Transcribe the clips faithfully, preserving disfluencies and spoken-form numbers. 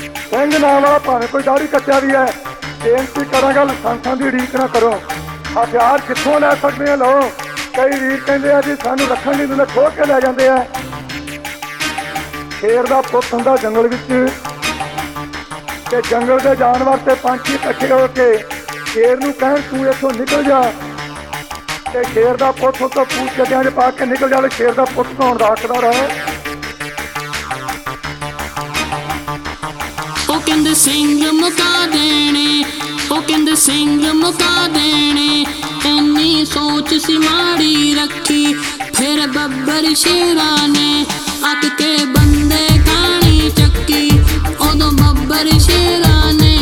ਸਿੰਘ नाम वाला भावें कोई दाढ़ी कट्टिया भी है, बेनती करांगा लाइसेंसां दी उड़ीक ना करो। हथियार कित्थों लै सकदे आ? लो कई वीर कहंदे आ जी सानूं रखण नहीं दिंदे, खोह के लै जांदे आ। शेर दा पुੱਤ हुंदा जंगल विच ते जंगल दे जानवर ते पंछी इकट्ठे हो के शेर नूं कहण तूं इत्थों निकल जा, ते शेर दा पुੱਤ उत्तों पूछ गड्डियां 'च पा के निकल जावे। शेर दा पुੱਤ कौन दा हकदार है? ਉਹ ਕਹਿੰਦੇ ਸਿੰਘ ਮੁਕਾ ਦੇਣੇ, ਉਹ ਕਹਿੰਦੇ ਸਿੰਘ ਮੁਕਾ ਦੇਣੇ, ਇੰਨੀ ਸੋਚ ਸੀ ਮਾੜੀ ਰੱਖੀ। ਫਿਰ ਬੱਬਰ ਸ਼ੇਰਾਂ ਨੇ ਅੱਕ ਕੇ ਬੰਦੇ ਖਾਣੀ ਚੱਕੀ, ਉਦੋਂ ਬੱਬਰ ਸ਼ੇਰਾਂ ਨੇ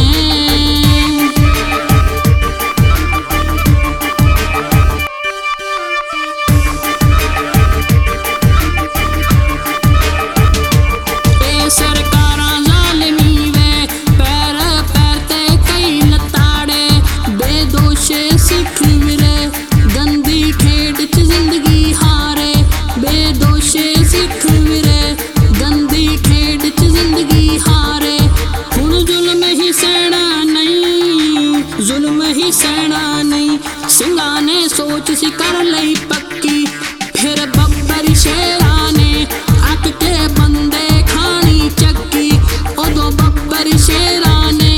ਇਹ ਸਰਕਾਰਾਂ ਜ਼ਾਲਿਮੀ ਵੇ, ਪੈਰ ਪੈਰ ਤੇ ਕਈ ਲਤਾੜੇ, ਬੇਦੋਸ਼ੇ ਸਿੱਖ ਵੀਰੇ ਗੰਦੀ ਖੇਡ 'ਚ ਜ਼ਿੰਦਗੀ ਹਾਰੇ। ਬੇਦੋਸ਼ੇ ਸਿੱਖ ਵੀਰੇ ਗੰਦੀ ਖੇਡ 'ਚ ਜ਼ਿੰਦਗੀ ਹਾਰੇ। ਹੁਣ ਜ਼ੁਲਮ ਹੀ ਸਹਿਣਾ ਨਹੀਂ, ਜ਼ੁਲਮ ਹੀ ਸਹਿਣਾ ਨਹੀਂ, ਸਿੰਘਾਂ ਨੇ ਸੋਚ ਸੀ ਕਰ ਲਈ ਪੱਕੀ। ਫਿਰ ਬੱਬਰ ਸ਼ੇਰਾਂ ਨੇ ਅੱਕ ਕੇ ਬੰਦੇ ਖਾਣੀ ਚੱਕੀ, ਉਦੋਂ ਬੱਬਰ ਸ਼ੇਰਾਂ ਨੇ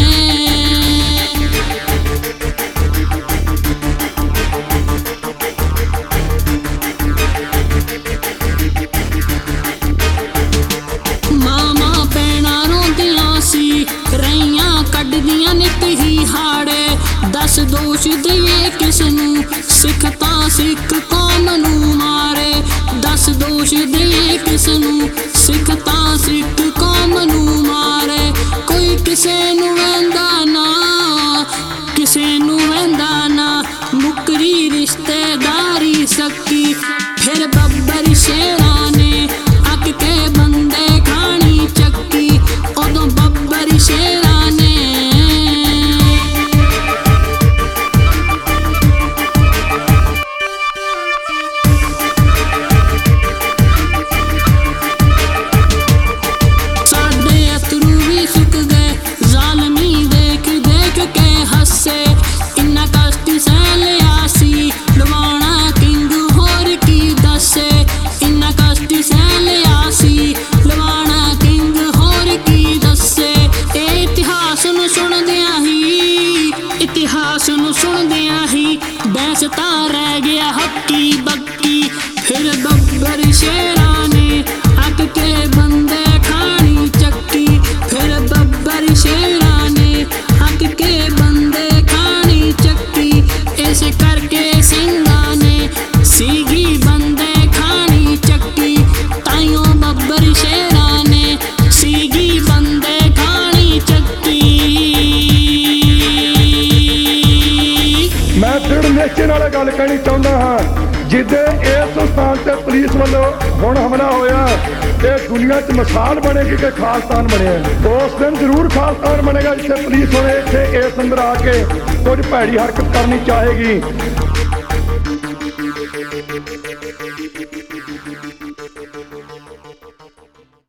ਮਾਵਾਂ ਭੈਣਾਂ ਰੋਂਦੀਆਂ ਸੀ, ਰਹੀਆਂ ਕੱਢਦੀਆਂ ਨਿੱਤ ਹੀ ਹਾੜੇ। ਦਸ ਦੋਸ਼ ਦੇਈਏ ਕਿਸ ਨੂੰ, ਸਿੱਖ ਤਾਂ ਸਿੱਖ ਕੌਮ ਨੂੰ ਮਾਰੇ। ਦਸ ਦੋਸ਼ ਦੇਈਏ ਕਿਸ ਨੂੰ, ਸਿੱਖ ਤਾਂ ਸਿੱਖ ਕੌਮ ਨੂੰ ਮਾਰੇ। ਕੋਈ ਕਿਸੇ ਨੂੰ ਵਹਿੰਦਾ ਨਾ, ਕਿਸੇ ਨੂੰ ਵਹਿੰਦਾ ਨਾ, ਮੁਕਰੀ ਰਿਸ਼ਤੇਦਾਰੀ ਸਕੀ। ਫਿਰ ਬੱਬਰ ਸ਼ੇਰਾਂ ਨੇ ਅੱਕ ਕੇ ਬੰਦੇ ਖਾਣੀ ਚੱਕੀ, ਉਦੋਂ ਬੱਬਰ ਸ਼ੇਰਾਂ ਨੇ ਸਾਡੇ ਅਥਰੂ ਵੀ ਸੁੱਕ ਗਏ, ਜ਼ਾਲਮੀ ਦੇਖ ਦੇਖ ਕੇ ਹੱਸੇ। ਇੰਨਾ ਕਸ਼ਟ ਸਹਿ ਲਿਆ ਸੀ, ਲਵਾਉਣਾ ਕਿੰਗ ਹੋਰ ਕੀ ਦੱਸੇ। ਇੰਨਾ ਕਸ਼ਟ ਸਹਿ ਲਿਆ ਸੀ, ਲਵਾਉਣਾ ਕਿੰਗ ਹੋਰ ਕੀ ਦੱਸੇ। ਇਹ ਇਤਿਹਾਸ ਨੂੰ ਸੁਣਦਿਆਂ ਹੀ, ਇਤਿਹਾਸ ਨੂੰ ਸੁਣਦਿਆਂ ਹੀ ਬੈਂਸ ਤਾਂ ਰਹਿ ਗਿਆ ਹੱਕੀ ਬੱਕੀ। ਫਿਰ ਬੱਬਰ ਸ਼ੇਰਾਂ ਨੇ ਅੱਕ ਕੇ ਬੰਦੇ ਖਾਣੀ ਚੱਕੀ। ਫਿਰ ਬੱਬਰ ਸ਼ੇਰਾਂ ਨੇ ਅੱਕ ਕੇ ਬੰਦੇ ਖਾਣੀ ਚੱਕੀ। ਇਸ ਕਰਕੇ ਸਿੰਘਾਂ ਨੇ ਸੀਗੀ ਬੰਦੇ ਖਾਣੀ ਚੱਕੀ, ਤਾਈਓ ਬੱਬਰ ਸ਼ੇਰਾਂ ਨੇ ਸੀਗੀ ਬੰਦੇ ਖਾਣੀ ਚੱਕੀ। मैं दृढ़ निश्चय नाल गल कहनी चाहुंदा हाँ, जिद्दे इस स्थान ते पुलिस वालों हुण हमला होया ते दुनिया च मिसाल बनेगी कि खालिस्तान बने। उस दिन जरूर खालिस्तान बनेगा जिथे पुलिस हुण इत्थे इस अंदर आके कुछ भैड़ी हरकत करनी चाहेगी।